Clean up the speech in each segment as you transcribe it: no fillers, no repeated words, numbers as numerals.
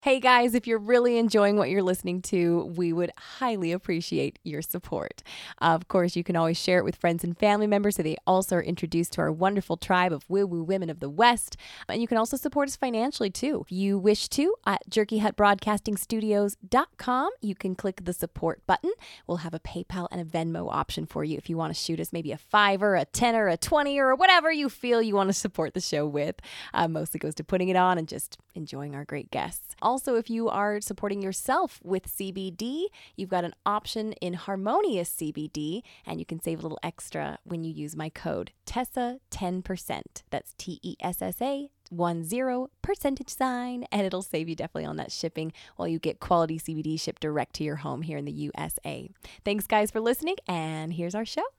Hey guys, if you're really enjoying what you're listening to, we would highly appreciate your support. Of course, you can always share it with friends and family members so they also are introduced to our wonderful tribe of woo-woo women of the West. And you can also support us financially too. If you wish to, at jerkyhutbroadcastingstudios.com, you can click the support button. We'll have a PayPal and a Venmo option for you if you want to shoot us maybe a $5, a $10, a $20, or whatever you feel you want to support the show with. Mostly goes to putting it on and just enjoying our great guests. Also, if you are supporting yourself with CBD, you've got an option in Harmonious CBD, and you can save a little extra when you use my code TESSA10%. That's TESSA 10%, and it'll save you definitely on that shipping while you get quality CBD shipped direct to your home here in the USA. Thanks, guys, for listening, and here's our show.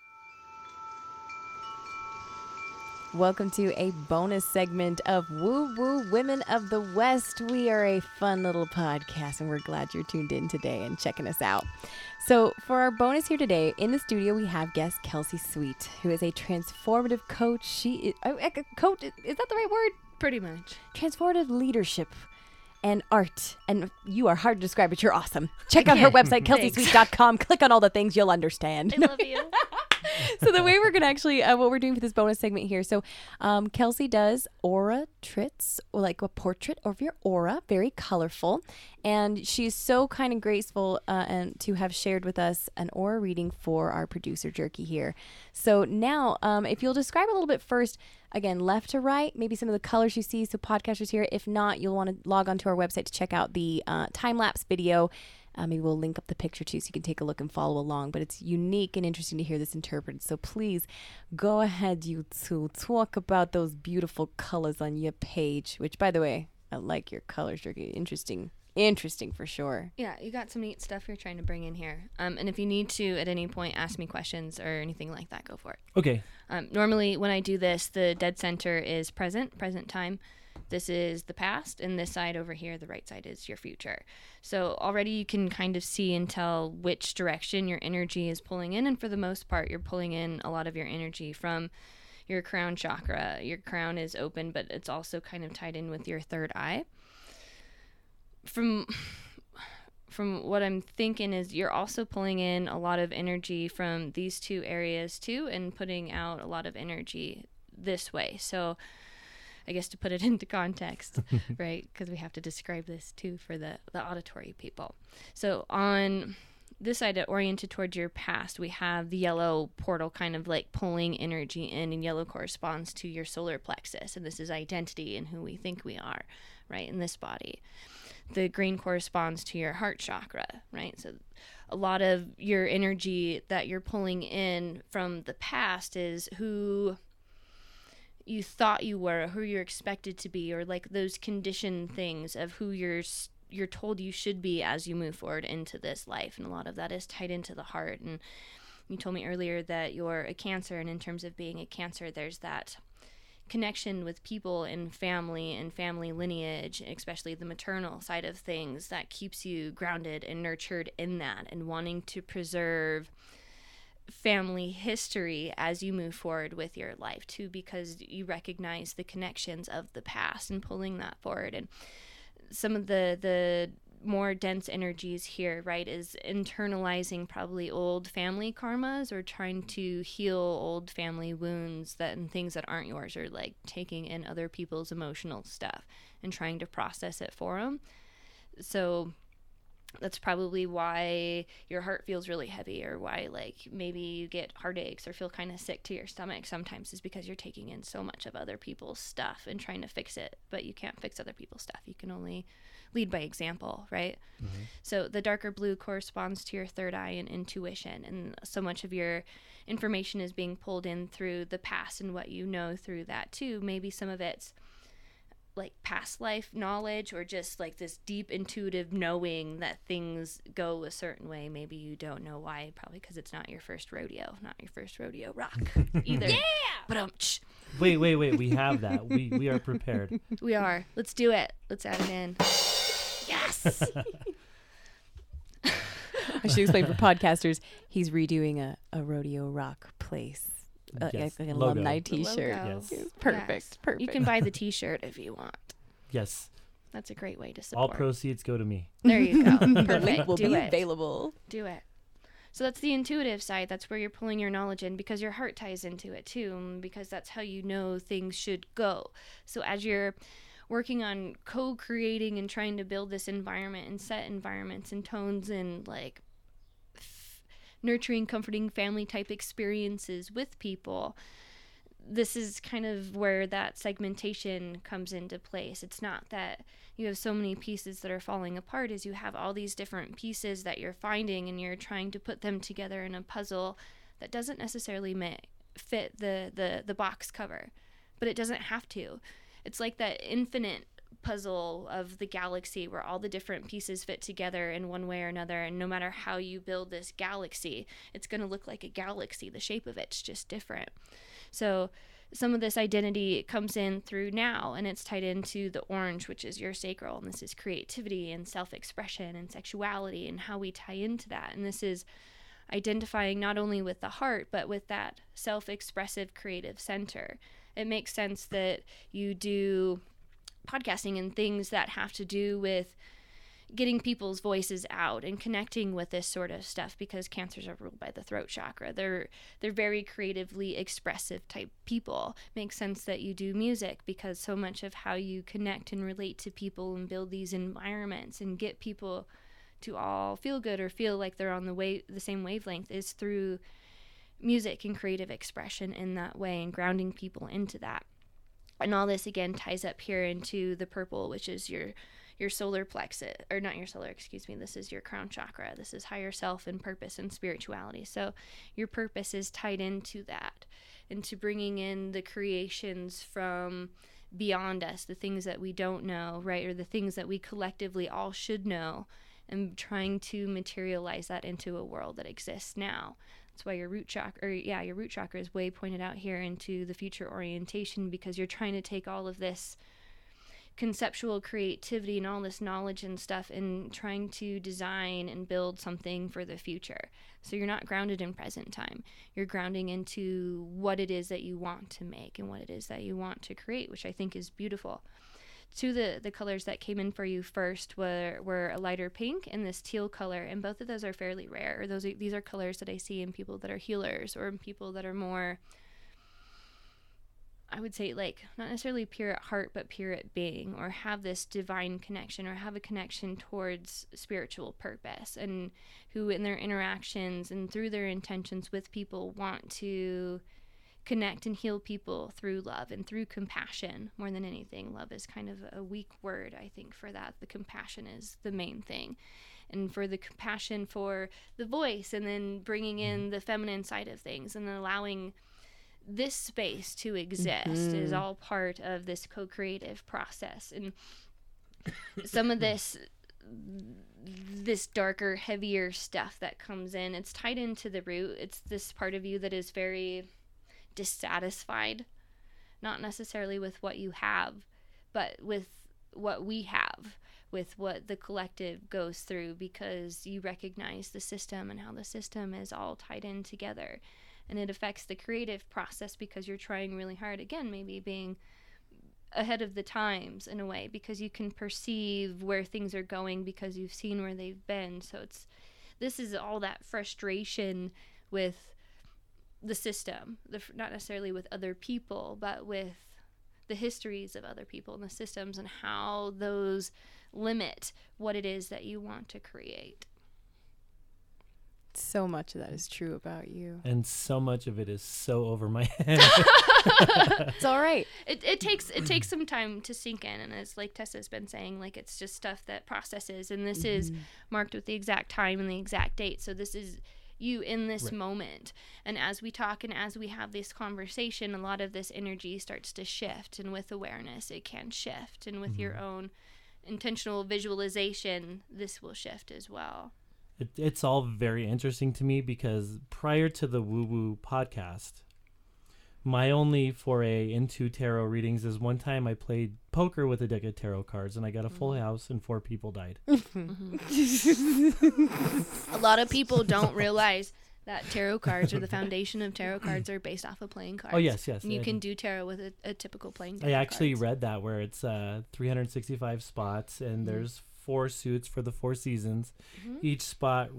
Welcome to a bonus segment of Woo Woo Women of the West. We are a fun little podcast, and we're glad you're tuned in today and checking us out. So for our bonus here today, in the studio, we have guest Kelsey Sweet, who is a transformative coach. She is coach. Is that the right word? Pretty much. Transformative leadership and art. And you are hard to describe, but you're awesome. Check out her website, kelseysweet.com. Click on all the things you'll understand. I love you. So the way we're going to actually, what we're doing for this bonus segment here. So Kelsey does aura trits, like a portrait of your aura, very colorful. And she's so kind and graceful and to have shared with us an aura reading for our producer Jerky here. So now, if you'll describe a little bit first, again, left to right, maybe some of the colors you see. So podcasters here, if not, you'll want to log onto our website to check out the time-lapse video. Maybe we'll link up the picture too so you can take a look and follow along. But it's unique and interesting to hear this interpreted. So please go ahead, you two, talk about those beautiful colors on your page. Which, by the way, I like your colors, Jerky. Interesting for sure. Yeah, you got some neat stuff you're trying to bring in here. And if you need to at any point ask me questions or anything like that, go for it. Okay. Normally when I do this, the dead center is present time. This is the past, and this side over here, the right side, is your future. So already you can kind of see and tell which direction your energy is pulling in, and for the most part, you're pulling in a lot of your energy from your crown chakra. Your crown is open, but it's also kind of tied in with your third eye. From what I'm thinking is you're also pulling in a lot of energy from these two areas too, and putting out a lot of energy this way. So I guess to put it into context, right? Because we have to describe this too for the auditory people. So on this side, oriented towards your past, we have the yellow portal kind of like pulling energy in, and yellow corresponds to your solar plexus. And this is identity and who we think we are, right, in this body. The green corresponds to your heart chakra, right? So a lot of your energy that you're pulling in from the past is who you thought you were, who you're expected to be, or like those conditioned things of who you're told you should be as you move forward into this life. And a lot of that is tied into the heart. And you told me earlier that you're a Cancer, and in terms of being a Cancer, there's that connection with people and family lineage, especially the maternal side of things, that keeps you grounded and nurtured in that, and wanting to preserve family history as you move forward with your life too, because you recognize the connections of the past and pulling that forward. And some of the more dense energies here, right, is internalizing probably old family karmas, or trying to heal old family wounds and things that aren't yours, or like taking in other people's emotional stuff and trying to process it for them. So that's probably why your heart feels really heavy, or why like maybe you get heartaches or feel kind of sick to your stomach sometimes, is because you're taking in so much of other people's stuff and trying to fix it. But you can't fix other people's stuff. You can only lead by example, right? Mm-hmm. So the darker blue corresponds to your third eye and intuition. And so much of your information is being pulled in through the past and what you know through that too. Maybe some of it's like past life knowledge, or just like this deep intuitive knowing that things go a certain way. Maybe you don't know why, probably because it's not your first rodeo rock either. Yeah, but wait, we have that. We are prepared. We are. Let's do it. Let's add it in. Yes. I should explain for podcasters, he's redoing a rodeo rock place. Yes. Like an Logo. alumni t-shirt. Yes. Perfect. Yes. Perfect. You can buy the t-shirt if you want. Yes. That's a great way to All support. proceeds go to me. There you go. The Perfect. link will Do be it. available. Do it. So that's the intuitive side. That's where you're pulling your knowledge in, because your heart ties into it too, because that's how you know things should go. So as you're working on co-creating and trying to build this environment and set environments and tones and like nurturing, comforting family type experiences with people, this is kind of where that segmentation comes into place. It's not that you have so many pieces that are falling apart, as you have all these different pieces that you're finding and you're trying to put them together in a puzzle that doesn't necessarily fit the box cover, but it doesn't have to. It's like that infinite puzzle of the galaxy where all the different pieces fit together in one way or another, and no matter how you build this galaxy, it's going to look like a galaxy. The shape of it's just different. So some of this identity comes in through now, and it's tied into the orange, which is your sacral, and this is creativity and self-expression and sexuality and how we tie into that. And this is identifying not only with the heart, but with that self-expressive creative center. It makes sense that you do podcasting and things that have to do with getting people's voices out and connecting with this sort of stuff, because cancers are ruled by the throat chakra. They're very creatively expressive type people. Makes sense that you do music, because so much of how you connect and relate to people and build these environments and get people to all feel good or feel like they're on the same wavelength is through music and creative expression in that way, and grounding people into that. And all this again ties up here into the purple, which is your solar plexus, or not your solar, excuse me, this is your crown chakra. This is higher self and purpose and spirituality. So your purpose is tied into that, into bringing in the creations from beyond us, the things that we don't know, right, or the things that we collectively all should know, and trying to materialize that into a world that exists now. That's why your root chakra, your root chakra is way pointed out here into the future orientation, because you're trying to take all of this conceptual creativity and all this knowledge and stuff and trying to design and build something for the future. So you're not grounded in present time. You're grounding into what it is that you want to make and what it is that you want to create, which I think is beautiful. Two of the colors that came in for you first were a lighter pink and this teal color, and both of those are fairly rare. These are colors that I see in people that are healers, or in people that are more, I would say, like, not necessarily pure at heart, but pure at being, or have this divine connection, or have a connection towards spiritual purpose, and who in their interactions and through their intentions with people want to connect and heal people through love and through compassion more than anything. Love is kind of a weak word, I think, for that. The compassion is the main thing. And for the compassion for the voice, and then bringing in the feminine side of things, and then allowing this space to exist is all part of this co-creative process. And some of this darker, heavier stuff that comes in, it's tied into the root. It's this part of you that is very dissatisfied, not necessarily with what you have, but with what we have, with what the collective goes through, because you recognize the system and how the system is all tied in together. And it affects the creative process, because you're trying really hard, again, maybe being ahead of the times in a way, because you can perceive where things are going because you've seen where they've been. So this is all that frustration with the system, not necessarily with other people, but with the histories of other people and the systems, and how those limit what it is that you want to create. So much of that is true about you. And so much of it is so over my head. It's all right. It takes some time to sink in, and as like Tessa's been saying, like, it's just stuff that processes, and this is marked with the exact time and the exact date. So this is you in this moment. And as we talk and as we have this conversation, a lot of this energy starts to shift, and with awareness it can shift, and with your own intentional visualization this will shift as well. It's all very interesting to me, because prior to the Woo Woo podcast, my only foray into tarot readings is one time I played poker with a deck of tarot cards, and I got a full house and 4 people died. A lot of people don't realize that tarot cards or the foundation of tarot cards are based off of playing cards. Oh, yes. And you I can did. do tarot with a typical playing deck I of actually cards. read that where it's 365 spots and there's 4 suits for the 4 seasons. Each spot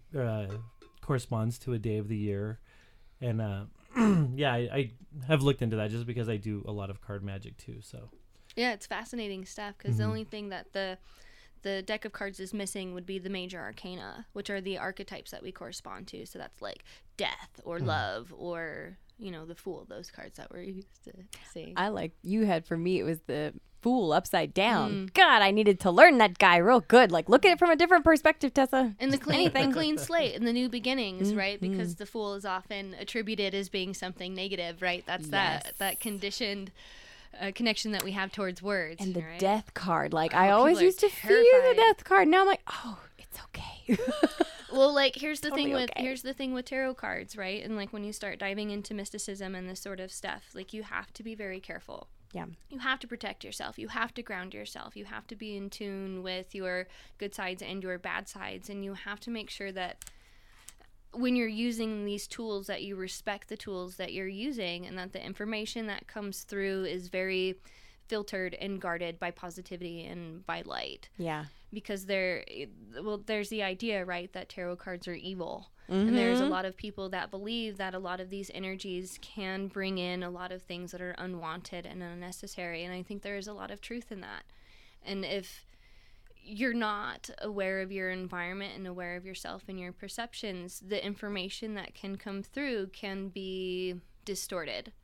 corresponds to a day of the year. And yeah, I have looked into that just because I do a lot of card magic too. So Yeah, it's fascinating stuff because the only thing that the deck of cards is missing would be the major arcana, which are the archetypes that we correspond to. So that's like death or love or, the Fool, those cards that we're used to seeing. I like you had for me, it was the Fool upside down. God, I needed to learn that guy real good. Like, look at it from a different perspective, Tessa. And the clean slate and the new beginnings, right? Because the Fool is often attributed as being something negative, right? That's that conditioned connection that we have towards words. And the right? death card. Like, Oh, I always people are used to fear the terrified. death card. Now I'm like, oh, it's okay. Well, like here's the Totally thing okay. here's the thing with tarot cards, right? And like when you start diving into mysticism and this sort of stuff, like you have to be very careful. Yeah. You have to protect yourself. You have to ground yourself. You have to be in tune with your good sides and your bad sides, and you have to make sure that when you're using these tools that you respect the tools that you're using and that the information that comes through is very filtered and guarded by positivity and by light. Yeah. Because there's the idea, right, that tarot cards are evil. And there's a lot of people that believe that a lot of these energies can bring in a lot of things that are unwanted and unnecessary. And I think there is a lot of truth in that. And if you're not aware of your environment and aware of yourself and your perceptions, the information that can come through can be distorted.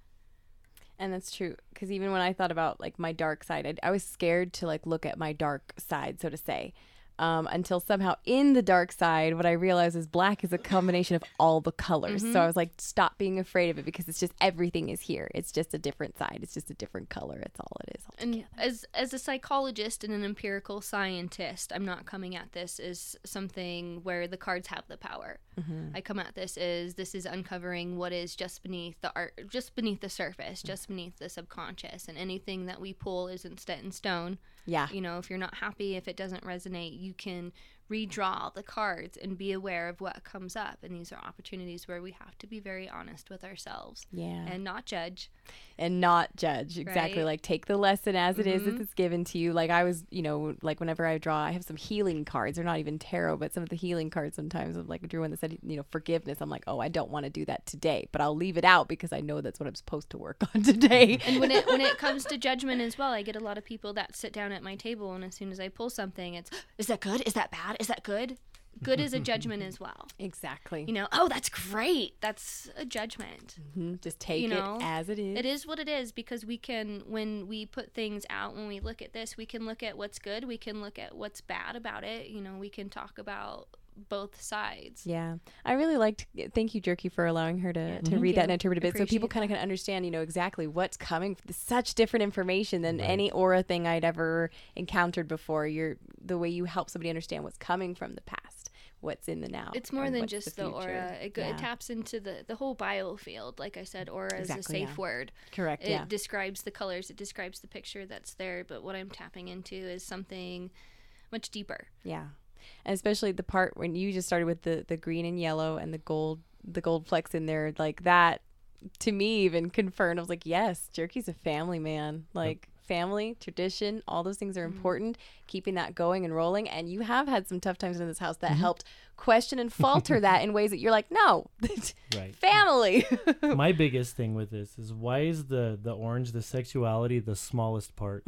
And that's true. Because even when I thought about like my dark side, I was scared to like look at my dark side, so to say. Until somehow in the dark side, what I realized is black is a combination of all the colors. So I was like, stop being afraid of it because it's just everything is here. It's just a different side. It's just a different color. It's all it is altogether. And as a psychologist and an empirical scientist, I'm not coming at this as something where the cards have the power. I come at this is uncovering what is just beneath the art, just beneath the surface, just beneath the subconscious, and anything that we pull isn't set in stone. Yeah. If you're not happy, if it doesn't resonate, you can redraw the cards and be aware of what comes up. And these are opportunities where we have to be very honest with ourselves. Yeah. And not judge. And not judge. Exactly. Right? Like take the lesson as it is if it's given to you. Like I was, like whenever I draw, I have some healing cards. They're not even tarot, but some of the healing cards sometimes of like I drew one that said, forgiveness. I'm like, oh, I don't want to do that today, but I'll leave it out because I know that's what I'm supposed to work on today. And when it comes to judgment as well, I get a lot of people that sit down at my table, and as soon as I pull something, it's, is that good? Is that bad? Is that good? Good is a judgment as well. Exactly. Oh, that's great. That's a judgment. Just take it as it is. It is what it is, because we can, when we put things out, when we look at this, we can look at what's good. We can look at what's bad about it. We can talk about both sides. Yeah. I really liked, thank you, Jerky, for allowing her to read that and interpret a bit so people kind of can understand, exactly what's coming. Such different information than any aura thing I'd ever encountered before. The way you help somebody understand what's coming from the past, what's in the now. It's more and than what's just the the future. aura. It taps into the whole biofield. Like I said, aura is a safe word. Correct, It describes the colors. It describes the picture that's there. But what I'm tapping into is something much deeper. Yeah. And especially the part when you just started with the green and yellow and the gold flecks in there, like that to me even confirmed. I was like, yes, Jerky's a family man. Like family, tradition, all those things are important. Keeping that going and rolling. And you have had some tough times in this house that helped question and falter that in ways that you're like, no, Right. family. My biggest thing with this is, why is the orange, the sexuality, the smallest part?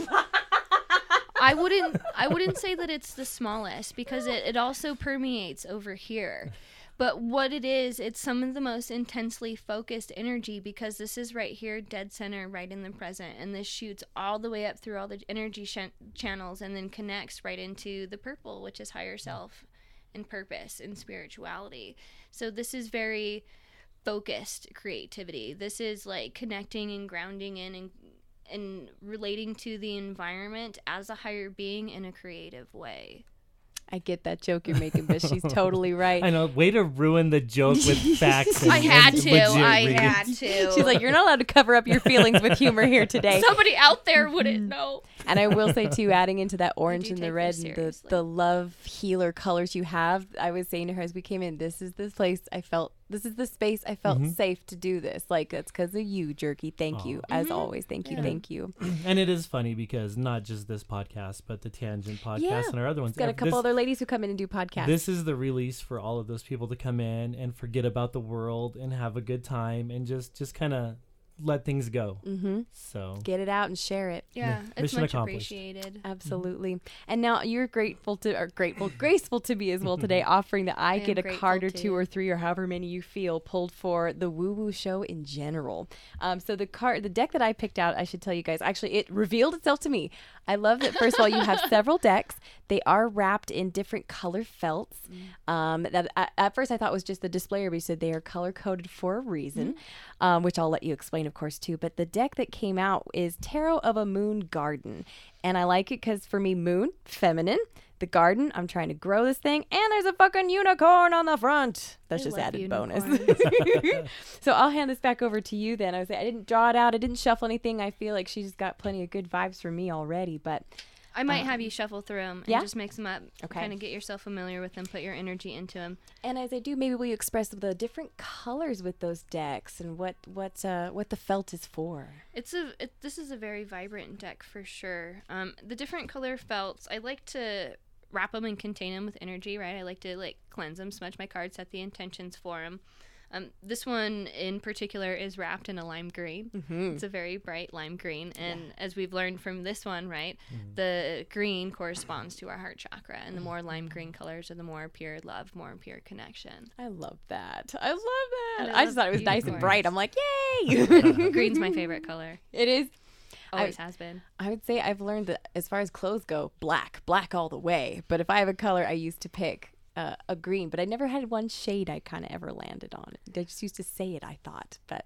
I wouldn't say that it's the smallest, because it also permeates over here. But what it is, it's some of the most intensely focused energy, because this is right here, dead center, right in the present. And this shoots all the way up through all the energy channels and then connects right into the purple, which is higher self and purpose and spirituality. So this is very focused creativity. This is like connecting and grounding in and relating to the environment as a higher being in a creative way. I get that joke you're making, but she's totally right. I know. Way to ruin the joke with facts. I had and to. legit I reading. had to. She's like, you're not allowed to cover up your feelings with humor here today. Somebody out there wouldn't know. And I will say too, adding into that orange and take the this red and seriously. the love healer colors you have, I was saying to her as we came in, this is the place I felt, this is the space I felt safe to do this. Like, that's because of you, Jerky. Thank you. As always. Thank you. Yeah. Thank you. And it is funny because not just this podcast, but the Tangent podcast Yeah. and our other ones. Got a couple other ladies who come in and do podcasts. This is the release for all of those people to come in and forget about the world and have a good time and just kind of let things go. Mm-hmm. So Get it out and share it. Yeah, it's Mission much accomplished. appreciated. Absolutely. And now you're graceful, graceful to me as well today, offering that I am get a grateful card or too. two or three or however many you feel pulled for the Woo Woo Show in general. So the deck that I picked out, I should tell you guys, actually it revealed itself to me. I love that, first of all, you have several decks. They are wrapped in different color felts. That at first I thought was just the displayer, but you said they are color coded for a reason, which I'll let you explain, of course, too. But the deck that came out is Tarot of a Moon Garden. And I like it because for me, moon, feminine. The garden, I'm trying to grow this thing. And there's a fucking unicorn on the front. That's I just love added bonus. unicorns. So I'll hand this back over to you then. I didn't draw it out. I didn't shuffle anything. I feel like she's got plenty of good vibes for me already. But I might have you shuffle through them and yeah? just mix them up. Okay. Kind of get yourself familiar with them, put your energy into them. and as I do, maybe will you express the different colors with those decks and what the felt is for? This is a very vibrant deck for sure. The different color felts, I like to wrap them and contain them with energy, right? I like to cleanse them, smudge my cards, set the intentions for them. This one in particular is wrapped in a lime green. It's a very bright lime green. And as we've learned from this one, right, the green corresponds to our heart chakra. And the more lime green colors are the more pure love, more pure connection. I love that. I love that. And I I just love thought it was nice and unicorns. bright. I'm like, yay! Green's my favorite color. It is. Always has been. I would say I've learned that as far as clothes go, black all the way. But if I have a color, I used to pick a green. But I never had one shade I kind of ever landed on. I just used to say it, I thought. But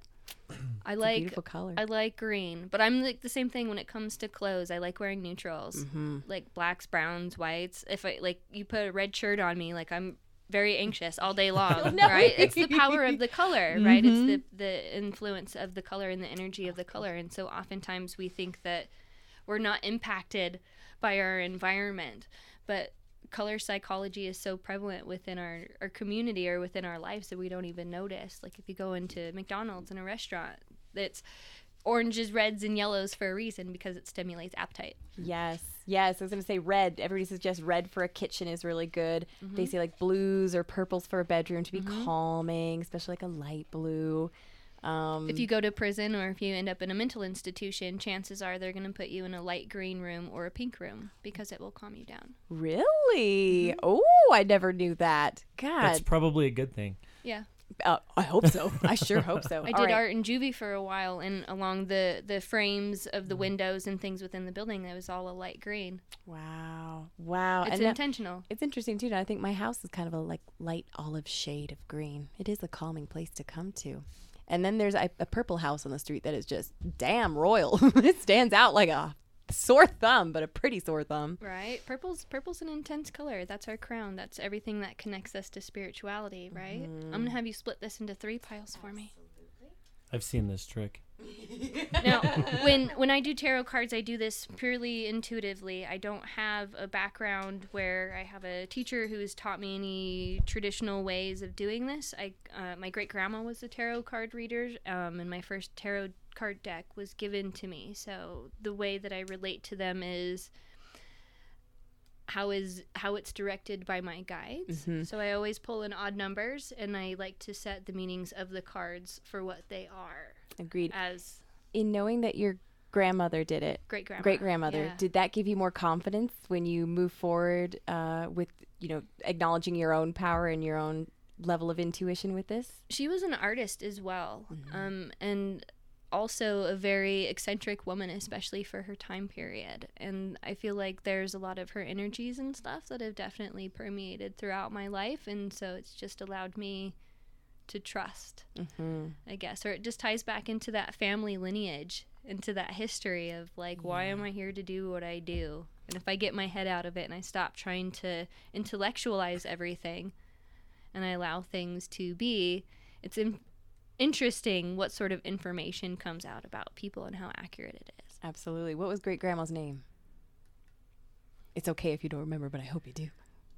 I it's a like beautiful color. I like green, but I'm the same thing when it comes to clothes. I like wearing neutrals, like blacks, browns, whites. If you put a red shirt on me, I'm very anxious all day long, no. right? It's the power of the color, right? It's the influence of the color and the energy of the color. And so oftentimes we think that we're not impacted by our environment, but color psychology is so prevalent within our community or within our lives that we don't even notice. Like if you go into McDonald's in a restaurant, it's oranges, reds, and yellows for a reason because it stimulates appetite. Yes. I was going to say red. Everybody suggests red for a kitchen is really good. They say blues or purples for a bedroom to be calming, especially a light blue. If you go to prison or if you end up in a mental institution, chances are they're going to put you in a light green room or a pink room because it will calm you down. Really? Oh, I never knew that. that's God. probably a good thing. Yeah. I hope so. I sure hope so. I did art in juvie for a while, and along the frames of the windows and things within the building, it was all a light green. Wow. It's And intentional. it's interesting too. I think my house is kind of a light olive shade of green. It is a calming place to come to. And then there's a purple house on the street that is just damn royal. It stands out like a sore thumb, but a pretty sore thumb. Right? Purple's an intense color. That's our crown. That's everything that connects us to spirituality, right? I'm going to have you split this into 3 piles for me. I've seen this trick. Now, when I do tarot cards, I do this purely intuitively. I don't have a background where I have a teacher who has taught me any traditional ways of doing this. My great grandma was a tarot card reader, and my first tarot card deck was given to me. So the way that I relate to them is how it's directed by my guides. So I always pull in odd numbers, and I like to set the meanings of the cards for what they are. Agreed. As In knowing that your grandmother did it, great great-grandmother, yeah. did that give you more confidence when you move forward with, acknowledging your own power and your own level of intuition with this? She was an artist as well, and also a very eccentric woman, especially for her time period. And I feel like there's a lot of her energies and stuff that have definitely permeated throughout my life, and so it's just allowed me to trust, I guess. Or it just ties back into that family lineage, into that history of why am I here to do what I do? And if I get my head out of it and I stop trying to intellectualize everything and I allow things to be, it's interesting what sort of information comes out about people and how accurate it is. Absolutely. What was great grandma's name? It's okay if you don't remember, but I hope you do.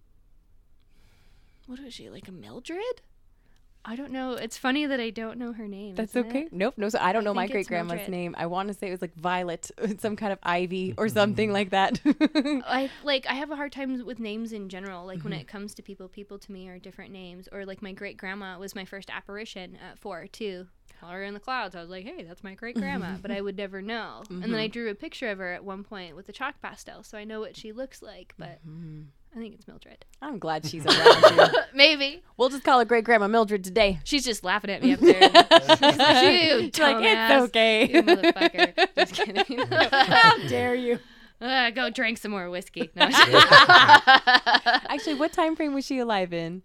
What was she, like a Mildred? I don't know. It's funny that I don't know her name. That's isn't okay. it? Nope. No, so I don't know my think great it's grandma's Mildred. name. I want to say it was like Violet, some kind of Ivy or something like that. I have a hard time with names in general. Like when it comes to people to me are different names. Or like my great grandma was my first apparition at 4 too. Saw her in the clouds. I was like, hey, that's my great grandma, but I would never know. And then I drew a picture of her at one point with a chalk pastel, so I know what she looks like. But I think it's Mildred. I'm glad she's around you. Maybe We'll just call her great grandma Mildred today. she's just laughing at me up there. She's like, you She's like, dumbass. it's okay. You motherfucker. Just kidding. How dare you? Go drink some more whiskey. No, Actually, what time frame was she alive in?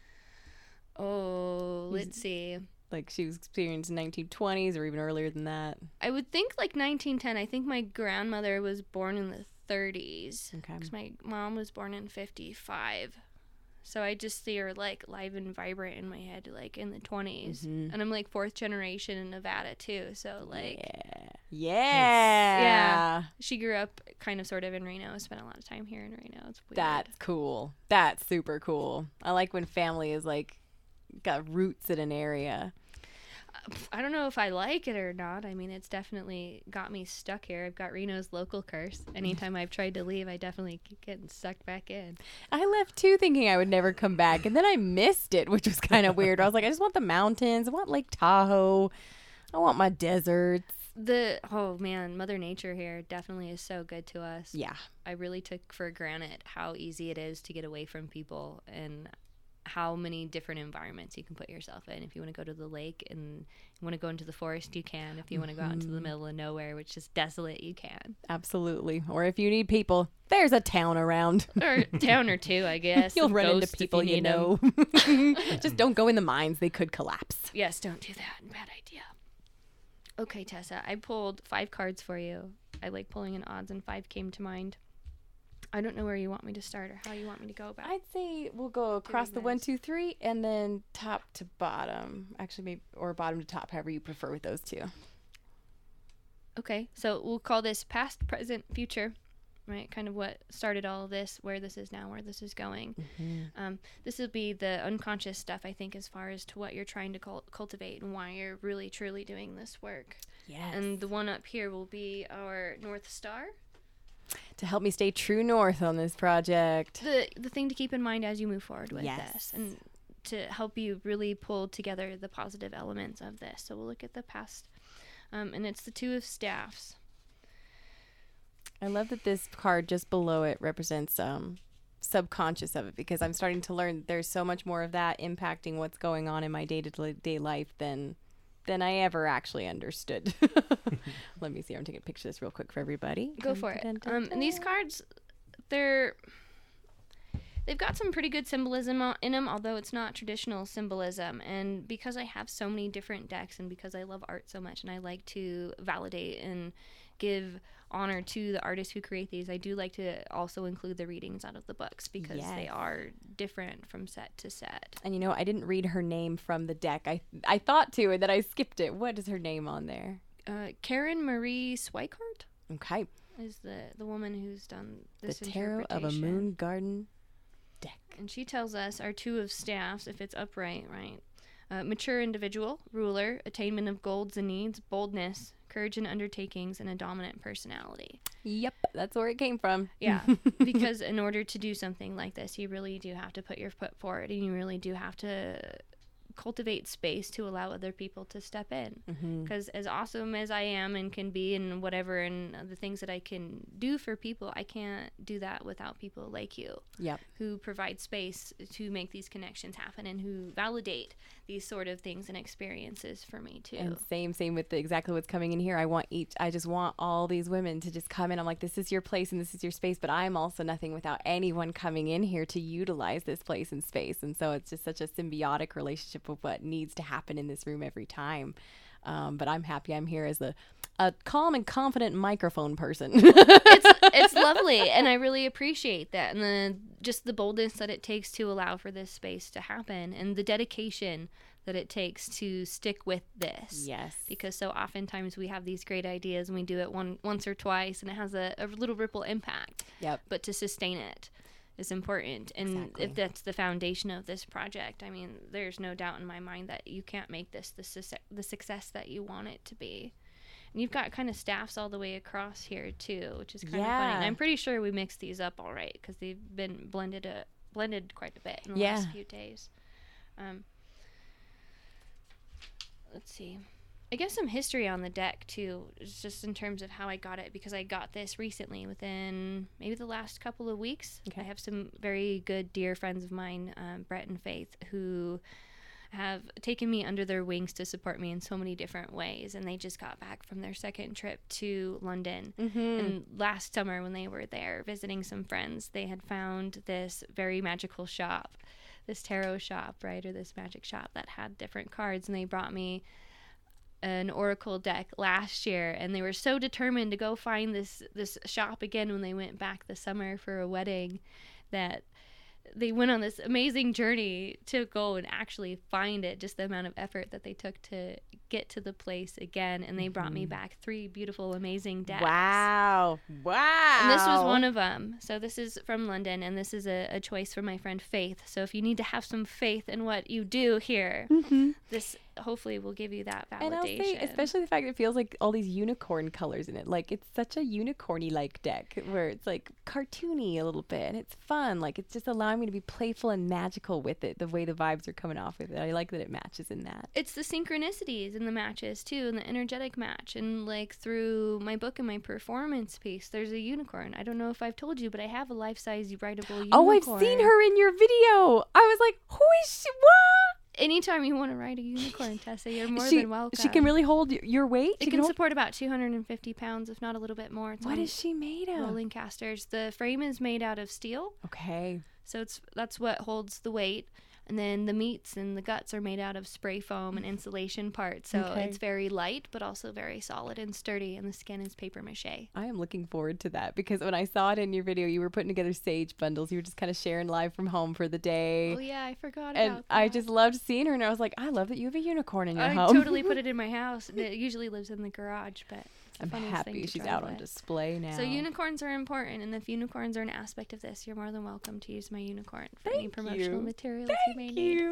let's see. Like she was experienced in 1920s or even earlier than that. I would think like 1910. I think my grandmother was born in the 30s. Okay. Because my mom was born in 55. So I just see her like live and vibrant in my head, like in the 20s. And I'm like 4th generation in Nevada too. So like, Yeah. she grew up kind of sort of in Reno. Spent a lot of time here in Reno. It's weird. That's cool. That's super cool. I like when family is like got roots in an area. I don't know if I like it or not. I mean, it's definitely got me stuck here. I've got Reno's local curse. Anytime I've tried to leave, I definitely keep getting sucked back in. I left too thinking I would never come back, and then I missed it, which was kind of weird. I was like, I just want the mountains. I want Lake Tahoe. I want my deserts. Oh man, Mother Nature here definitely is so good to us. Yeah. I really took for granted how easy it is to get away from people and how many different environments you can put yourself in. If you want to go to the lake and you want to go into the forest, you can. If you want to go out into the middle of nowhere, which is desolate, you can. Absolutely. Or if you need people, there's a town around. Or town or two, I guess. You'll Some run into ghosts if people you need 'em. know. Just don't go in the mines. They could collapse. Yes, don't do that. Bad idea. Okay, Tessa, I pulled 5 cards for you. I like pulling in odds, and 5 came to mind. I don't know where you want me to start or how you want me to go about it. I'd say we'll go across the 1, 2, 3, and then top to bottom. Actually, maybe or bottom to top, however you prefer with those two. Okay, so we'll call this past, present, future, right? Kind of what started all of this, where this is now, where this is going. This will be the unconscious stuff, I think, as far as to what you're trying to cultivate and why you're really, truly doing this work. Yes. And the one up here will be our North Star. To help me stay true north on this project. The thing to keep in mind as you move forward with Yes. this, and to help you really pull together the positive elements of this. So we'll look at the past, and it's the 2 of Staffs. I love that this card just below it represents subconscious of it, because I'm starting to learn there's so much more of that impacting what's going on in my day-to-day life than I ever actually understood. Let me see. I'm taking a picture of this real quick for everybody. Go for it. And these cards, they've got some pretty good symbolism in them, although it's not traditional symbolism. And because I have so many different decks, and because I love art so much, and I like to validate and give honor to the artists who create these, I do like to also include the readings out of the books, because they are different from set to set. And you know, I didn't read her name from the deck. I thought to, and then I skipped it. What is her name on there? Karen Marie Swikart Okay. is the woman who's done this The Tarot of a Moon Garden deck. And she tells us our 2 of Staffs, if it's upright, right? Mature individual, ruler, attainment of goals and needs, boldness, courage in undertakings, and a dominant personality. Yep, that's where it came from. Yeah, because in order to do something like this, you really do have to put your foot forward, and you really do have to cultivate space to allow other people to step in. Because as awesome as I am and can be and whatever, and the things that I can do for people, I can't do that without people like you. Yep. Who provide space to make these connections happen, and who validate these sort of things and experiences for me too. And same with exactly what's coming in here. I just want all these women to just come in. I'm like, this is your place and this is your space, but I'm also nothing without anyone coming in here to utilize this place and space. And so it's just such a symbiotic relationship of what needs to happen in this room every time. But I'm happy I'm here as a calm and confident microphone person. It's lovely, and I really appreciate that, and just the boldness that it takes to allow for this space to happen, and the dedication that it takes to stick with this. Yes. Because so oftentimes we have these great ideas and we do it once or twice, and it has a little ripple impact. Yep. But to sustain it is important. And Exactly. if that's the foundation of this project, I mean, there's no doubt in my mind that you can't make this the success that you want it to be. And you've got kind of staffs all the way across here too, which is kind of funny. And I'm pretty sure we mixed these up all right because they've been blended quite a bit in the last few days. Let's see. I guess some history on the deck too, just in terms of how I got it, because I got this recently within maybe the last couple of weeks. Okay. I have some very good dear friends of mine, Brett and Faith, who have taken me under their wings to support me in so many different ways, and they just got back from their second trip to London. And last summer when they were there visiting some friends, they had found this very magical shop, this tarot shop, right, or this magic shop that had different cards, and they brought me an oracle deck last year, and they were so determined to go find this shop again when they went back this summer for a wedding that they went on this amazing journey to go and actually find it, just the amount of effort that they took to get to the place again. And they brought me back 3 beautiful, amazing decks. Wow. And this was one of them. So this is from London, and this is a choice from my friend Faith. So if you need to have some faith in what you do here, this hopefully will give you that validation. And I'll say, especially the fact that it feels like all these unicorn colors in it. Like, it's such a unicorny like deck where it's like cartoony a little bit, and it's fun. Like, it's just allowing me to be playful and magical with it, the way the vibes are coming off with it. I like that it matches in that. It's the synchronicities in the matches too, and the energetic match. And like through my book and my performance piece, there's a unicorn. I don't know if I've told you, but I have a life-size writable unicorn. Oh, I've seen her in your video. I was like, who is she? What? Anytime you want to ride a unicorn, Tessa, you're more She than welcome. She can really hold your weight? It can support about 250 pounds, if not a little bit more. It's What on is she made of? rolling casters. The frame is made out of steel, Okay. so that's what holds the weight. And then the meats and the guts are made out of spray foam and insulation parts. So Okay. it's very light, but also very solid and sturdy. And the skin is paper mache. I am looking forward to that because when I saw it in your video, you were putting together sage bundles. You were just kind of sharing live from home for the day. Oh, yeah, I forgot And about that. I just loved seeing her, and I was like, I love that you have a unicorn in your I home. totally put it in my house. It usually lives in the garage, but it's the I'm funniest thing happy to she's drive out on with. display now. So unicorns are important, and if unicorns are an aspect of this, you're more than welcome to use my unicorn for any Thank promotional you. materials you may Thank need. you.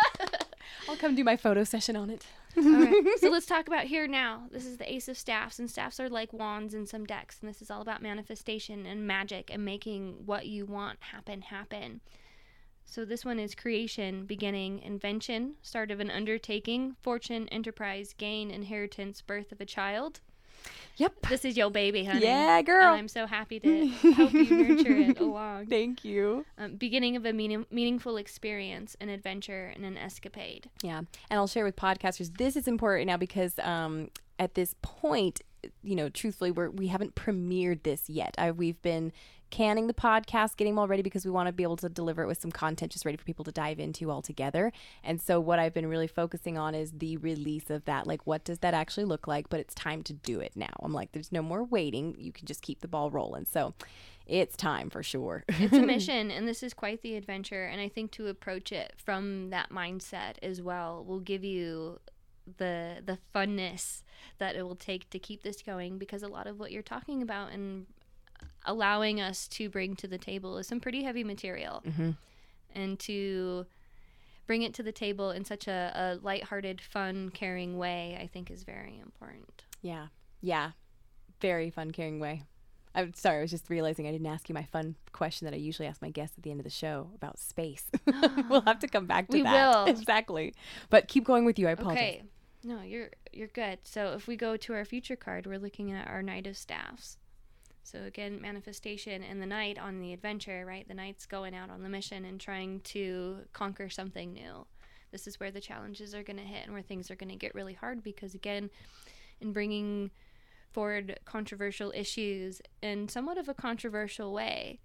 I'll come do my photo session on it. All right, so let's talk about here now. This is the Ace of Staffs, and staffs are like wands in some decks, and this is all about manifestation and magic and making what you want happen. So this one is creation, beginning, invention, start of an undertaking, fortune, enterprise, gain, inheritance, birth of a child. Yep. This is your baby, honey. Yeah, girl. And I'm so happy to help you nurture it along. Thank you. Beginning of a meaningful experience, an adventure, and an escapade. Yeah. And I'll share with podcasters, this is important now because at this point, truthfully, we haven't premiered this yet. We've been canning the podcast, getting them all ready because we want to be able to deliver it with some content just ready for people to dive into all together. And so what I've been really focusing on is the release of that. Like, what does that actually look like? But it's time to do it now. I'm like, there's no more waiting. You can just keep the ball rolling. So it's time for sure. It's a mission, and this is quite the adventure. And I think to approach it from that mindset as well will give you the funness that it will take to keep this going, because a lot of what you're talking about and allowing us to bring to the table is some pretty heavy material. And to bring it to the table in such a lighthearted, fun, caring way, I think is very important. Yeah. Very fun, caring way. I'm sorry, I was just realizing I didn't ask you my fun question that I usually ask my guests at the end of the show about space. We'll have to come back to We that. will. Exactly. But keep going with you. I apologize. Okay. No, you're good. So if we go to our future card, we're looking at our Knight of Staffs. So again, manifestation, and the knight on the adventure, right? The knight's going out on the mission and trying to conquer something new. This is where the challenges are going to hit and where things are going to get really hard, because again, in bringing forward controversial issues in somewhat of a controversial way,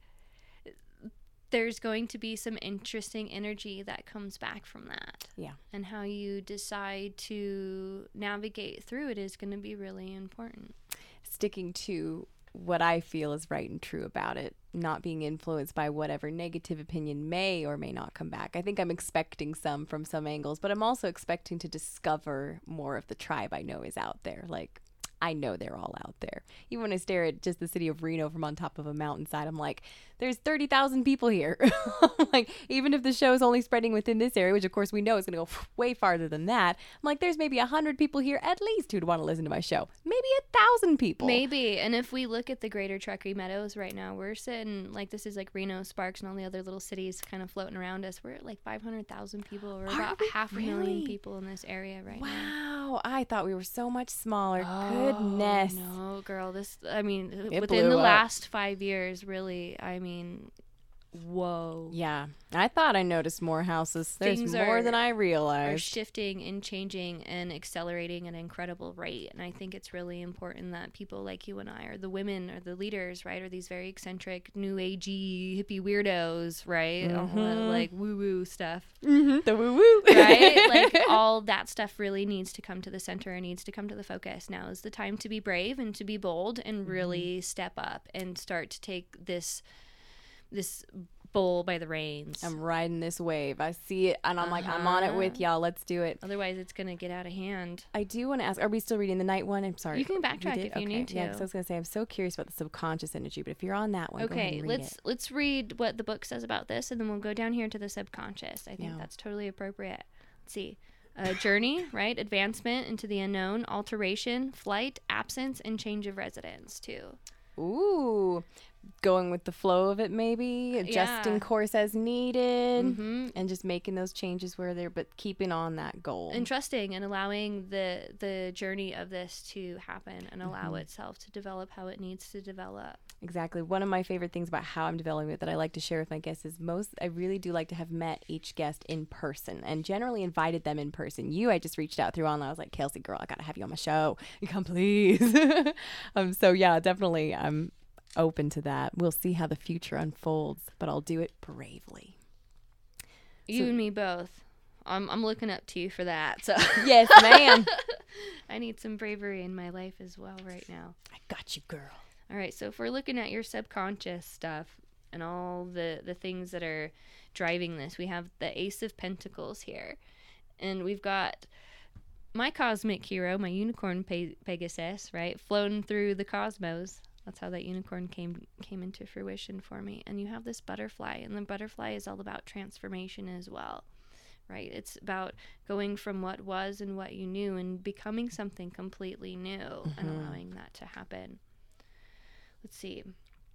there's going to be some interesting energy that comes back from that. Yeah. And how you decide to navigate through it is going to be really important. Sticking to what I feel is right and true about it, not being influenced by whatever negative opinion may or may not come back. I think I'm expecting some from some angles, but I'm also expecting to discover more of the tribe I know is out there. Like, I know they're all out there. Even when I stare at just the city of Reno from on top of a mountainside, I'm like, there's 30,000 people here. Like, even if the show is only spreading within this area, which of course we know is going to go way farther than that, I'm like, there's maybe 100 people here at least who'd want to listen to my show. Maybe 1,000 people. Maybe. And if we look at the greater Truckee Meadows right now, we're sitting, like, this is like Reno, Sparks, and all the other little cities kind of floating around us. We're at like 500,000 people. We're about half a million people in this area right now. Wow. I thought we were so much smaller. Goodness. No, girl. Within blew the up. last 5 years, really, whoa. Yeah. I thought I noticed more houses. There's Things more than I are realized. shifting and changing and accelerating at an incredible rate. And I think it's really important that people like you and I, or the women, or the leaders, right, or these very eccentric, new agey, hippie weirdos, right, all that, like woo-woo stuff, The woo-woo. right? Like, all that stuff really needs to come to the center and needs to come to the focus. Now is the time to be brave and to be bold and really step up and start to take this bull by the reins. I'm riding this wave. I see it, and I'm like, I'm on it with y'all. Let's do it. Otherwise, it's going to get out of hand. I do want to ask, are we still reading the night one? I'm sorry. You can We backtrack did? if you Okay. need to. Yeah, because I was going to say, I'm so curious about the subconscious energy, but if you're on that one, go ahead Okay, and read it. let's read what the book says about this, and then we'll go down here to the subconscious. I think Yeah. that's totally appropriate. Let's see. Journey, right? Advancement into the unknown, alteration, flight, absence, and change of residence, too. Ooh, going with the flow of it, maybe adjusting Yeah. course as needed, Mm-hmm. and just making those changes where they're, but keeping on that goal. And trusting and allowing the journey of this to happen and allow itself to develop how it needs to develop. Exactly. One of my favorite things about how I'm developing it that I like to share with my guests is I really do like to have met each guest in person and generally invited them in person. I just reached out through online. I was like, Kelsey, girl, I got to have you on my show. You come, please. So yeah, definitely I'm open to that. We'll see how the future unfolds, but I'll do it bravely. You and me both. I'm looking up to you for that. So Yes, ma'am. I need some bravery in my life as well right now. I got you, girl. All right, so if we're looking at your subconscious stuff and all the things that are driving this, we have the Ace of Pentacles here. And we've got my cosmic hero, my unicorn Pegasus, right? Flown through the cosmos. That's how that unicorn came into fruition for me. And you have this butterfly, and the butterfly is all about transformation as well, right? It's about going from what was and what you knew and becoming something completely new and allowing that to happen. Let's see.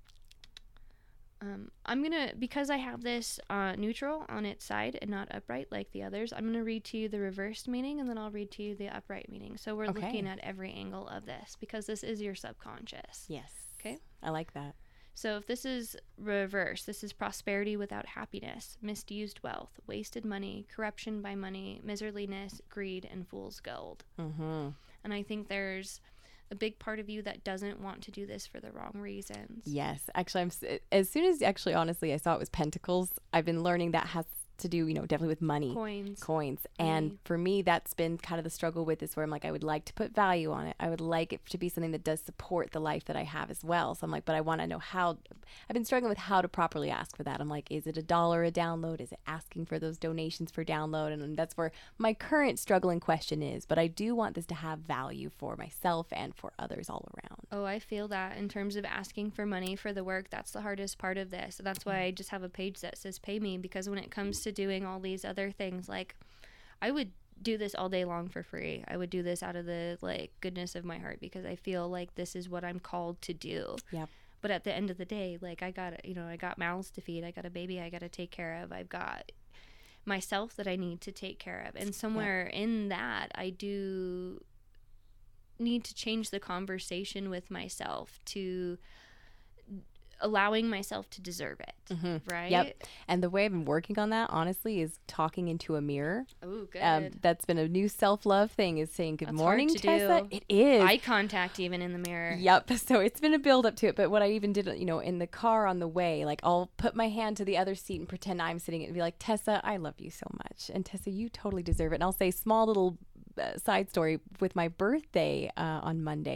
I'm going to, because I have this neutral on its side and not upright like the others, I'm going to read to you the reversed meaning, and then I'll read to you the upright meaning. So we're looking at every angle of this because this is your subconscious. Yes. Okay. I like that. So if this is reverse, this is prosperity without happiness, misused wealth, wasted money, corruption by money, miserliness, greed, and fool's gold. Mm-hmm. And I think there's a big part of you that doesn't want to do this for the wrong reasons. Yes. Actually, as soon as honestly, I saw it was pentacles, I've been learning that has to do, definitely with money. Coins. And for me, that's been kind of the struggle with this, where I'm like, I would like to put value on it. I would like it to be something that does support the life that I have as well. So I'm like, but I want to know how. I've been struggling with how to properly ask for that. I'm like, is it $1 a download? Is it asking for those donations for download? And that's where my current struggling question is. But I do want this to have value for myself and for others all around. Oh, I feel that in terms of asking for money for the work, that's the hardest part of this. That's why I just have a page that says pay me, because when it comes to doing all these other things, like, I would do this all day long for free. I would do this out of the goodness of my heart, because I feel like this is what I'm called to do. Yep. But at the end of the day, I got mouths to feed. I got a baby I got to take care of. I've got myself that I need to take care of. And somewhere in that, I do need to change the conversation with myself to allowing myself to deserve it, right? Yep. And the way I've been working on that, honestly, is talking into a mirror. Oh, good. That's been a new self-love thing, is saying, good That's morning, hard to Tessa. do. It is. Eye contact even in the mirror. Yep. So it's been a build up to it. But what I even did, in the car on the way, I'll put my hand to the other seat and pretend I'm sitting and be like, Tessa, I love you so much. And Tessa, you totally deserve it. And I'll say small little side story with my birthday on Monday.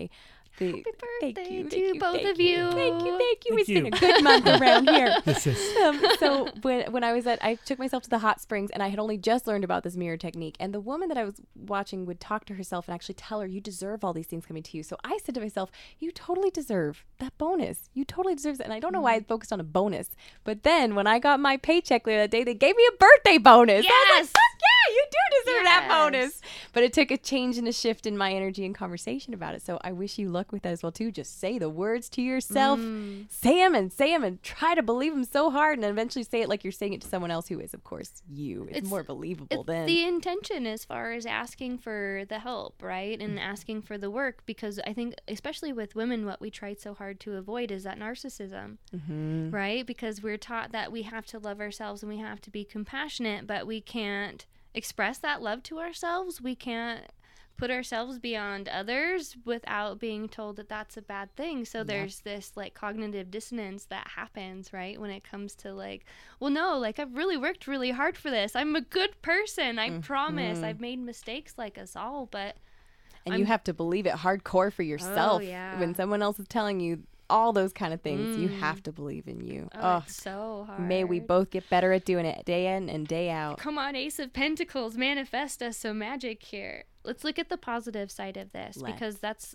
Happy birthday to both of you. Thank you. Thank It's been you. a good month around here. Yes, yes. So when I took myself to the hot springs, and I had only just learned about this mirror technique, and the woman that I was watching would talk to herself and actually tell her, you deserve all these things coming to you. So I said to myself, you totally deserve that bonus. You totally deserve it. And I don't know why I focused on a bonus, but then when I got my paycheck later that day, they gave me a birthday bonus. I was Yes. like, fuck yeah, you do deserve that Yes. bonus. But it took a change and a shift in my energy and conversation about it. So I wish you luck with that as well too. Just say the words to yourself, say them and try to believe them so hard, and then eventually say it like you're saying it to someone else who is, of course, you. It's more believable It's then. the intention as far as asking for the help, right? And asking for the work, because I think, especially with women, what we try so hard to avoid is that narcissism, right? Because we're taught that we have to love ourselves and we have to be compassionate, but we can't express that love to ourselves. We can't put ourselves beyond others without being told that that's a bad thing. So there's this like cognitive dissonance that happens, right? When it comes to like, well, no, like I've really worked really hard for this. I'm a good person. I promise. I've made mistakes like us all, but and you have to believe it hardcore for yourself. yeah. When someone else is telling you all those kind of things, you have to believe in you. it's so hard. May we both get better at doing it day in and day out. Come on, Ace of Pentacles, manifest us some magic here. Let's look at the positive side of this, because that's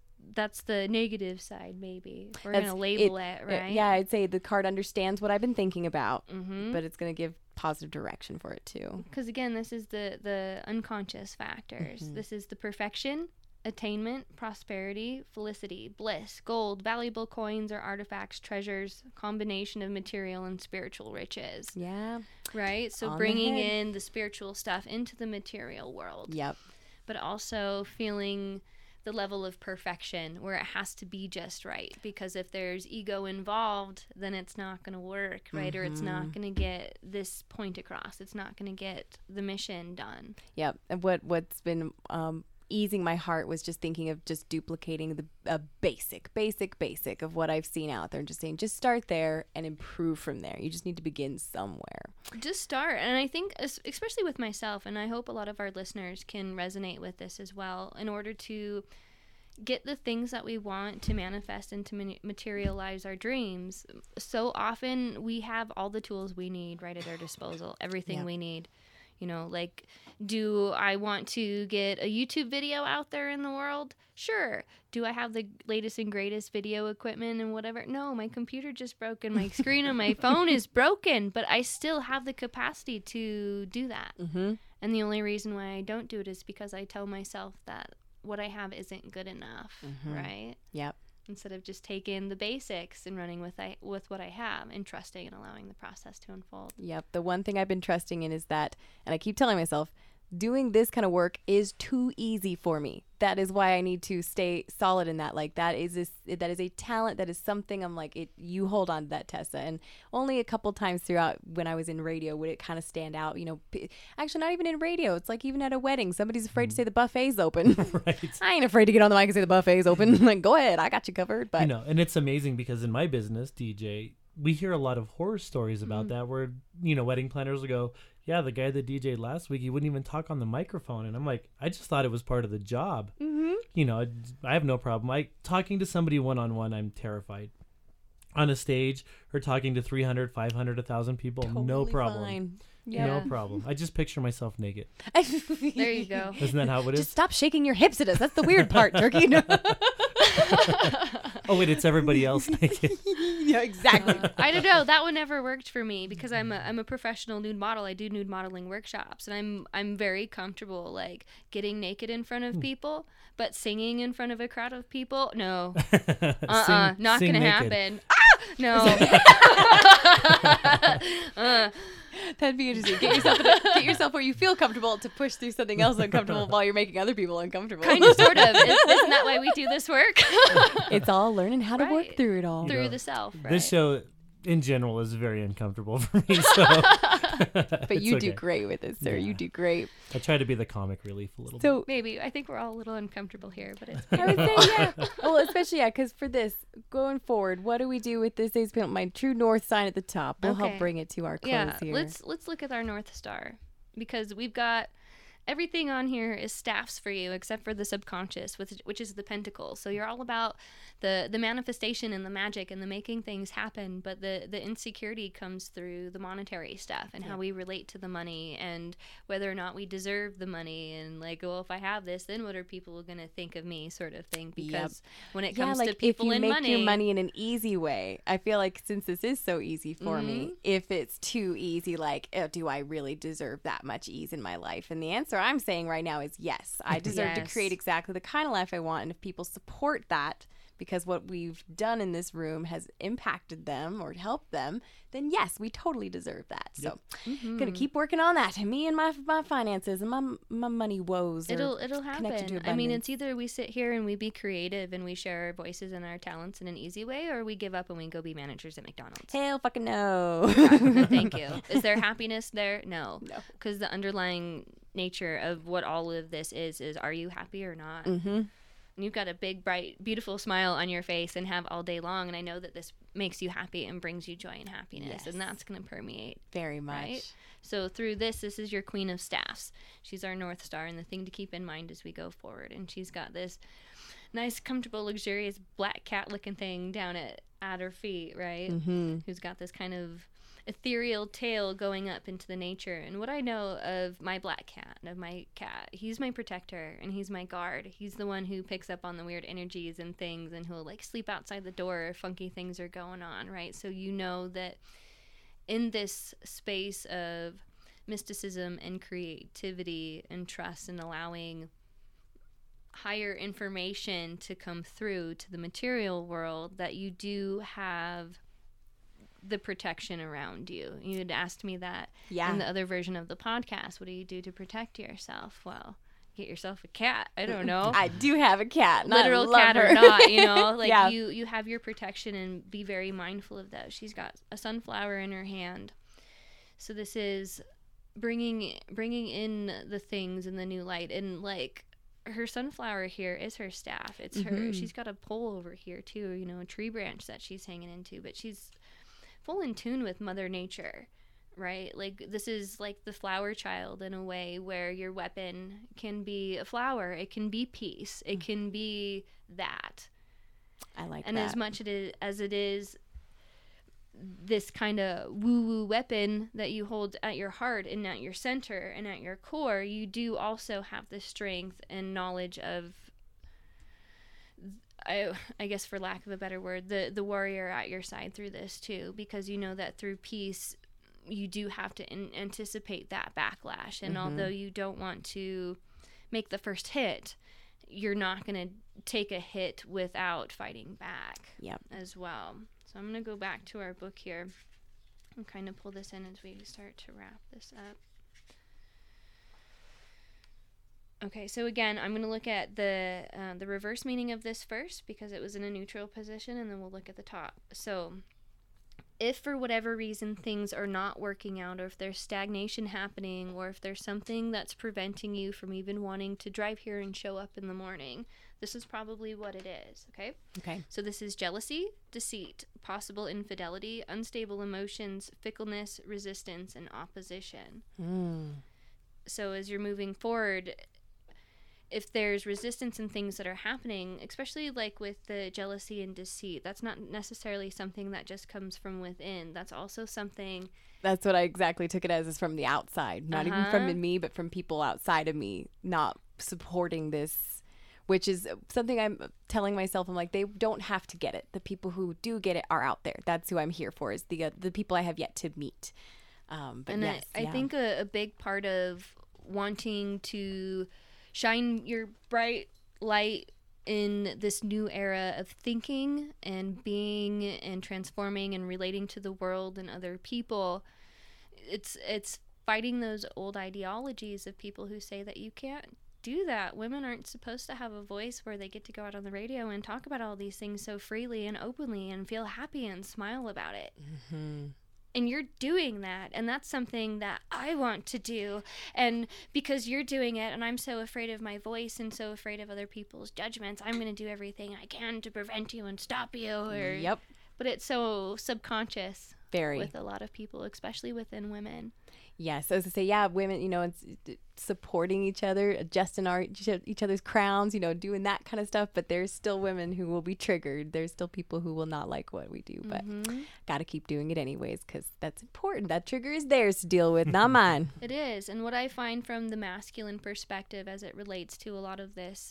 the negative side, maybe. We're going to label it, right? Yeah, I'd say the card understands what I've been thinking about, but it's going to give positive direction for it too. Because again, this is the unconscious factors. This is the perfection, attainment, prosperity, felicity, bliss, gold, valuable coins or artifacts, treasures, combination of material and spiritual riches. Yeah. Right? So On the bringing head. in the spiritual stuff into the material world. Yep. But also feeling the level of perfection where it has to be just right, because if there's ego involved, then it's not going to work, right? Or it's not going to get this point across. It's not going to get the mission done. Yep. And what's been easing my heart was just thinking of just duplicating the basic of what I've seen out there, and just saying, just start there and improve from there. You just need to begin somewhere. Just start. And I think, especially with myself, and I hope a lot of our listeners can resonate with this as well, in order to get the things that we want to manifest and to materialize our dreams. So often we have all the tools we need right at our disposal, everything we need. You know, like, do I want to get a YouTube video out there in the world? Sure. Do I have the latest and greatest video equipment and whatever? No, my computer just broke and my screen on my phone is broken, but I still have the capacity to do that. And the only reason why I don't do it is because I tell myself that what I have isn't good enough, right? Yep. Instead of just taking the basics and running with what I have and trusting and allowing the process to unfold. Yep. The one thing I've been trusting in is that, and I keep telling myself, doing this kind of work is too easy for me. That is why I need to stay solid in that. Like, that is a talent. That is something I'm like, you hold on to that, Tessa. And only a couple times throughout when I was in radio would it kind of stand out. You know, actually not even in radio. It's like even at a wedding, somebody's afraid to say the buffet's open. Right. I ain't afraid to get on the mic and say the buffet's open. Like, go ahead, I got you covered. But You know, and it's amazing because in my business, DJ, we hear a lot of horror stories about that where, you know, wedding planners will go, yeah, the guy that DJ'd last week, he wouldn't even talk on the microphone. And I'm like, I just thought it was part of the job. You know, I have no problem. Talking to somebody one-on-one, I'm terrified. On a stage or talking to 300, 500, 1,000 people, no problem. Fine. No problem. I just picture myself naked. There you go. Isn't that how it Just is? stop shaking your hips at us. That's the weird part, Turkey. Oh, wait, it's everybody else naked. Yeah, exactly. I don't know. That one never worked for me because I'm a professional nude model. I do nude modeling workshops, and I'm very comfortable like getting naked in front of people, but singing in front of a crowd of people, no, not sing gonna naked. happen. No. That'd be interesting. Get yourself where you feel comfortable to push through something else uncomfortable while you're making other people uncomfortable. Kind of, sort of. Isn't that why we do this work? It's all learning how to work Right. through it all. Through know, the self, right? This show, in general, is very uncomfortable for me. So, But you do great with it, sir. Yeah. You do great. I try to be the comic relief a little bit. So Maybe. I think we're all a little uncomfortable here, but it's I would say, yeah. Well, especially, yeah, because for this, going forward, what do we do with this Ace Panel? My true north sign at the top. We'll help Okay. bring it to our close yeah. here. Let's look at our North Star, because we've got everything on here is staffs for you except for the subconscious, which is the pentacle. So you're all about the manifestation and the magic and the making things happen, but the insecurity comes through the monetary stuff and how we relate to the money and whether or not we deserve the money and like, well, if I have this, then what are people going to think of me, sort of thing. Because when it comes to people and money, if you make your money in an easy way, I feel like since this is so easy for me, if it's too easy, like, do I really deserve that much ease in my life? And the answer I'm saying right now is yes. I deserve to create exactly the kind of life I want. And if people support that, because what we've done in this room has impacted them or helped them, then yes, we totally deserve that. So gonna keep working on that. And me and my finances and my money woes. It'll happen. I mean, it's either we sit here and we be creative and we share our voices and our talents in an easy way, or we give up and we go be managers at McDonald's. Hell fucking no. Thank you. Is there happiness there? No. Because the underlying nature of what all of this is are you happy or not? Mm-hmm. And you've got a big, bright, beautiful smile on your face and have all day long. And I know that this makes you happy and brings you joy and happiness. And that's going to permeate. Very much. Right? So through this is your Queen of Staffs. She's our North Star and the thing to keep in mind as we go forward. And she's got this nice, comfortable, luxurious black cat looking thing down at her feet, right? Mm-hmm. Who's got this kind of ethereal tail going up into the nature. And what I know of my black cat, he's my protector and he's my guard. He's the one who picks up on the weird energies and things, and he'll like sleep outside the door if funky things are going on, right? So you know that in this space of mysticism and creativity and trust and allowing higher information to come through to the material world, that you do have the protection around you. You had asked me that in the other version of the podcast. What do you do to protect yourself? Well, get yourself a cat. I don't know. I do have a cat. Literal cat or not, you know, like you have your protection and be very mindful of that. She's got a sunflower in her hand. So this is bringing in the things in the new light, and like her sunflower here is her staff. It's her. She's got a pole over here too, you know, a tree branch that she's hanging into, but she's full in tune with Mother Nature, right? Like this is like the flower child in a way, where your weapon can be a flower, it can be peace, it can be that. I like and that. as much as it is this kind of woo-woo weapon that you hold at your heart and at your center and at your core, you do also have the strength and knowledge of, I guess for lack of a better word, the warrior at your side through this too, because you know that through peace you do have to anticipate that backlash, and although you don't want to make the first hit, you're not going to take a hit without fighting back as well. So I'm going to go back to our book here and kind of pull this in as we start to wrap this up. Okay, so again, I'm going to look at the reverse meaning of this first, because it was in a neutral position, and then we'll look at the top. So if for whatever reason things are not working out, or if there's stagnation happening, or if there's something that's preventing you from even wanting to drive here and show up in the morning, this is probably what it is, okay? Okay. So this is jealousy, deceit, possible infidelity, unstable emotions, fickleness, resistance, and opposition. So as you're moving forward, if there's resistance and things that are happening, especially like with the jealousy and deceit, that's not necessarily something that just comes from within. That's also something... That's what I exactly took it as, is from the outside. Not even from me, but from people outside of me not supporting this, which is something I'm telling myself. I'm like, they don't have to get it. The people who do get it are out there. That's who I'm here for, is the people I have yet to meet. But and yes, I think a big part of wanting to shine your bright light in this new era of thinking and being and transforming and relating to the world and other people, it's fighting those old ideologies of people who say that you can't do that. Women aren't supposed to have a voice where they get to go out on the radio and talk about all these things so freely and openly and feel happy and smile about it. And you're doing that, and that's something that I want to do, and because you're doing it and I'm so afraid of my voice and so afraid of other people's judgments, I'm going to do everything I can to prevent you and stop you. But it's so subconscious. Very. with a lot of people, especially within women. Yes, I was to say, yeah, women, it's supporting each other, adjusting each other's crowns, doing that kind of stuff. But there's still women who will be triggered. There's still people who will not like what we do. But got to keep doing it anyways, because that's important. That trigger is theirs to deal with, not mine. It is. And what I find from the masculine perspective as it relates to a lot of this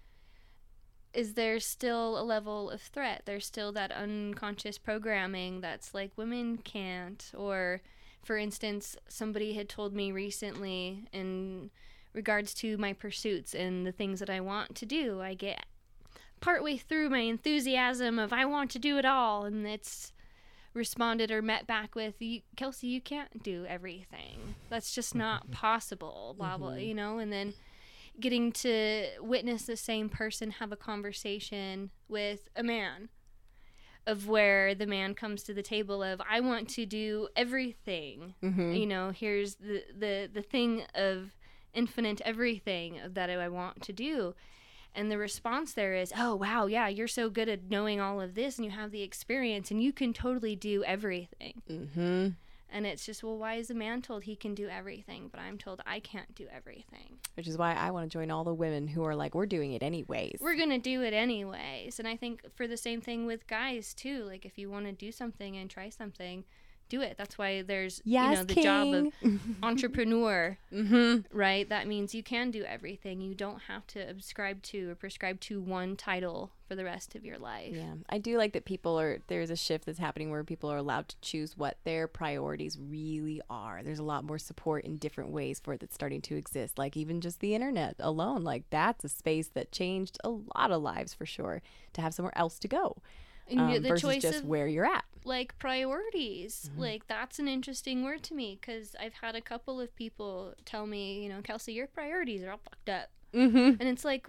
is there's still a level of threat. There's still that unconscious programming that's like, women can't, or... For instance, somebody had told me recently in regards to my pursuits and the things that I want to do, I get partway through my enthusiasm of I want to do it all, and it's responded or met back with, Kelsey, you can't do everything. That's just not possible, blah, blah, and then getting to witness the same person have a conversation with a man, of where the man comes to the table of, I want to do everything. Here's the thing of infinite everything that I want to do. And the response there is, oh, wow, yeah, you're so good at knowing all of this and you have the experience and you can totally do everything. And it's just, well, why is a man told he can do everything, but I'm told I can't do everything? Which is why I want to join all the women who are like, we're doing it anyways. We're going to do it anyways. And I think for the same thing with guys, too. Like, if you want to do something and try something, do it. That's why there's, the job of entrepreneur, right? That means you can do everything. You don't have to subscribe to or prescribe to one title for the rest of your life. Yeah. I do like that there's a shift that's happening where people are allowed to choose what their priorities really are. There's a lot more support in different ways for it that's starting to exist. Like even just the internet alone, like that's a space that changed a lot of lives for sure, to have somewhere else to go. And the versus choice just of, where you're at. Like, priorities. Like, that's an interesting word to me, because I've had a couple of people tell me, Kelsey, your priorities are all fucked up. And it's like,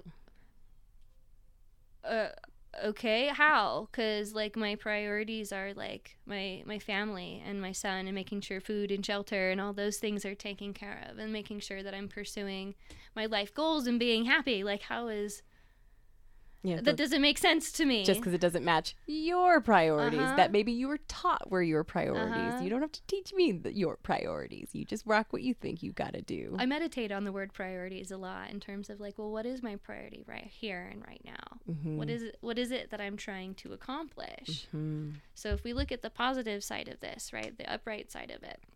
okay, how? Because, like, my priorities are, like, my family and my son and making sure food and shelter and all those things are taken care of and making sure that I'm pursuing my life goals and being happy. Like, how is... Yeah, that doesn't make sense to me. Just because it doesn't match your priorities that maybe you were taught were your priorities. You don't have to teach me your priorities. You just rock what you think you got to do. I meditate on the word priorities a lot in terms of like, well, what is my priority right here and right now? What is it that I'm trying to accomplish? So if we look at the positive side of this, right, the upright side of it,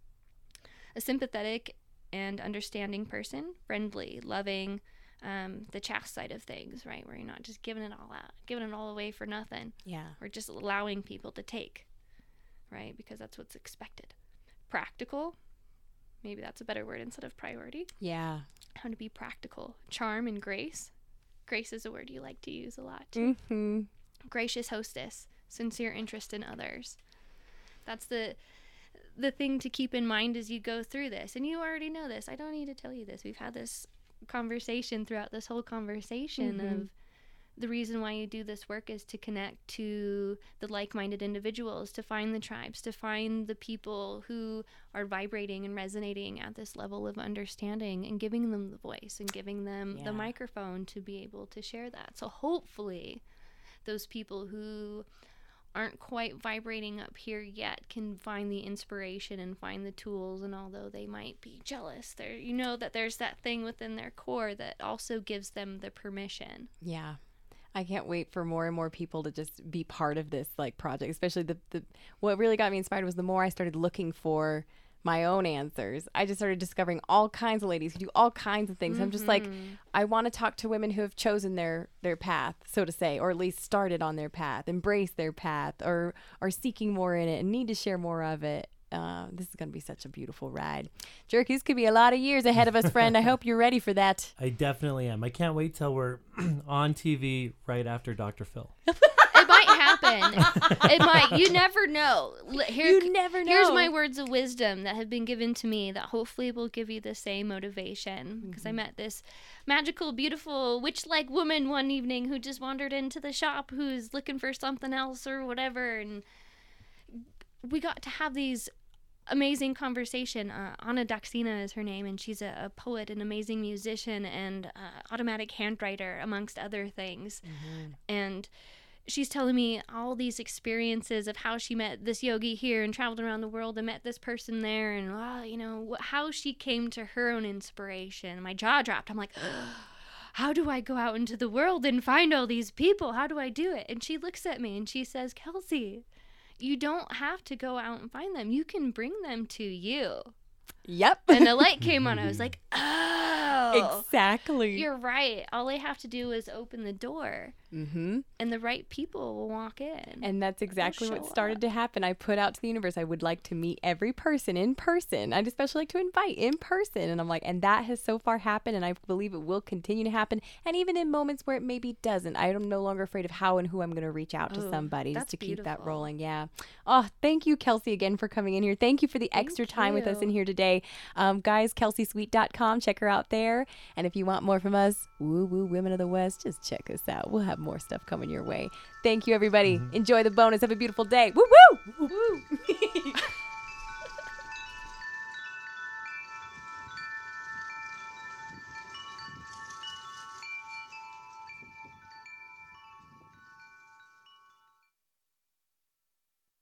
a sympathetic and understanding person, friendly, loving, the chaste side of things, right, where you're not just giving it all out, giving it all away for nothing. Yeah. Or just allowing people to take, right, because that's what's expected. Practical, maybe that's a better word instead of priority. Yeah. How to be practical. Charm and grace. Grace is a word you like to use a lot too. Gracious hostess. Sincere interest in others. That's the thing to keep in mind as you go through this. And you already know this. I don't need to tell you this. We've had this conversation throughout this whole conversation of the reason why you do this work is to connect to the like-minded individuals, to find the tribes, to find the people who are vibrating and resonating at this level of understanding and giving them the voice and giving them the microphone to be able to share that. So hopefully those people who aren't quite vibrating up here yet can find the inspiration and find the tools, and although they might be jealous, that there's that thing within their core that also gives them the permission. Yeah. I can't wait for more and more people to just be part of this like project, especially the what really got me inspired was the more I started looking for my own answers. I just started discovering all kinds of ladies who do all kinds of things. I'm just like, I want to talk to women who have chosen their path, so to say, or at least started on their path, embrace their path, or are seeking more in it and need to share more of it. This is going to be such a beautiful ride. Jerky's could be a lot of years ahead of us, friend. I hope you're ready for that. I definitely am. I can't wait till we're on TV right after Dr. Phil. It might happen. It might. You never know. You never know. Here's my words of wisdom that have been given to me that hopefully will give you the same motivation. Because I met this magical, beautiful, witch-like woman one evening who just wandered into the shop who's looking for something else or whatever. And we got to have these amazing conversation. Anna Daxina is her name, and she's a poet, an amazing musician, and automatic handwriter, amongst other things. And she's telling me all these experiences of how she met this yogi here and traveled around the world and met this person there, and how she came to her own inspiration. My jaw dropped. I'm like, how do I go out into the world and find all these people? How do I do it? And she looks at me and she says, Kelsey, you don't have to go out and find them. You can bring them to you. Yep. And the light came on. I was like, oh. Exactly. You're right. All I have to do is open the door. Mm-hmm. And the right people will walk in. And that's exactly what show started to happen. I put out to the universe, I would like to meet every person in person. I'd especially like to invite in person. And I'm like, and that has so far happened. And I believe it will continue to happen. And even in moments where it maybe doesn't, I am no longer afraid of how and who I'm going to reach out to somebody just that's to keep that beautiful. rolling. Yeah. Oh, thank you, Kelsey, again for coming in here. Thank you for the extra time with us in here today. Guys, kelseysweet.com. Check her out there. And if you want more from us, Woo Woo Women of the West, just check us out. We'll have more stuff coming your way. Thank you, everybody. Enjoy the bonus. Have a beautiful day. Woo woo! Woo woo!